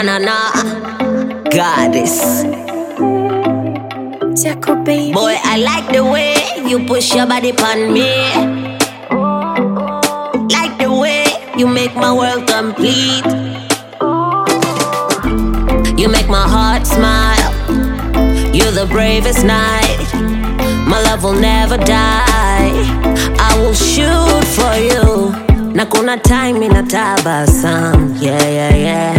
na goddess. Jaco, baby. Boy, I like the way you push your body pon me. Like the way you make my world complete. You make my heart smile. You're the bravest knight. My love will never die. I will shoot for you. Na kuna time inatabasam. Yeah.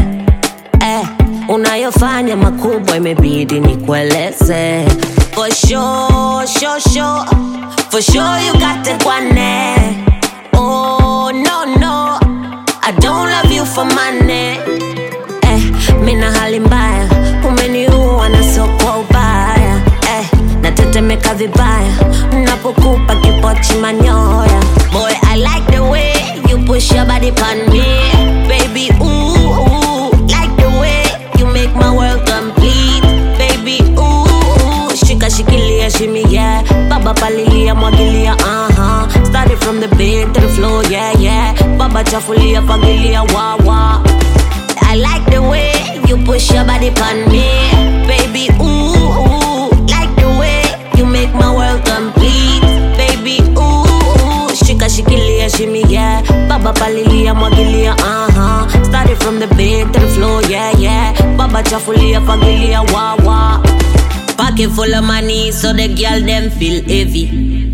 Unayofanya makubwa imebidi nikueleze. For sure. For sure you got it kwane. Oh no, I don't love you for money. Mina hali mbaya, umeniua na sio kwa ubaya. Natetemeka vibaya, napokupa kipochi manyoya. Boy, I like the way you push your body pon me. Baby, ooh, like the way you make my world complete. Baby, ooh, shikilia, shimmy, yeah. Baba palilia, mwagilia, Started from the bed to the floor, yeah. Baba chafulia, fagilia, wah. I like the way you push your body pon me. Baby, ooh, like the way you make my world complete. Baby, ooh, shikilia, shimmy, yeah. Baba palilia, mwagilia, Started from the bed to the floor, yeah. Baba chafulia, fagilia, wah. Pocket full of money, so the girl them feel heavy.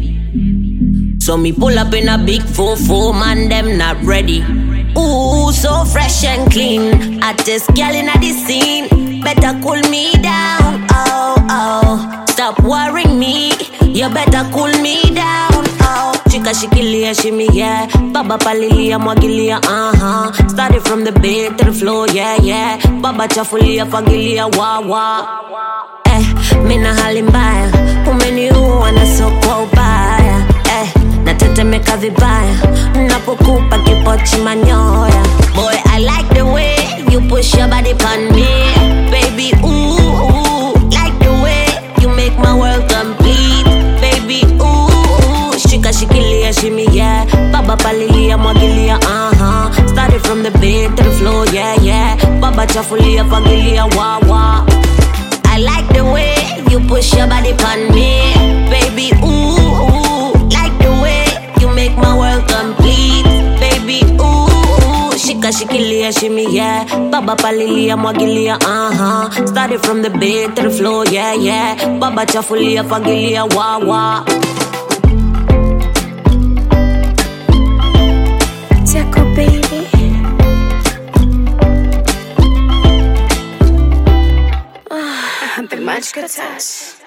So me pull up in a big 4-4, man, them not ready. Ooh, so fresh and clean. Hottest girl in the scene. Better cool me down, oh. Stop worrying me, you better cool me down, oh. Shikilia, shimmy, yeah. Baba palilia, mwagilia, Started from the bed to the floor, yeah. Baba chafulia, fagilia, wah. Mina hali mbaya, umeniua na sio kwa ubaya. Natetemeka vibaya, napokupa kipochi manyoya. Boy, I like the way you push your body pon me. Baby, ooh, like the way you make my world complete. Baby, ooh, shikilia, shimmy, yeah. Baba palilia, mwagilia, Started from the bed to the floor, yeah. Baba chafulia, fagilia, wah. I like the way you push your body pon me. Baby, ooh, like the way you make my world complete. Baby, ooh, shikilia, shimmy, yeah. Baba palilia, mwagilia, Started from the bed to the floor, yeah. Baba chafulia, fagilia, wah. Jaco, baby. The magic touch.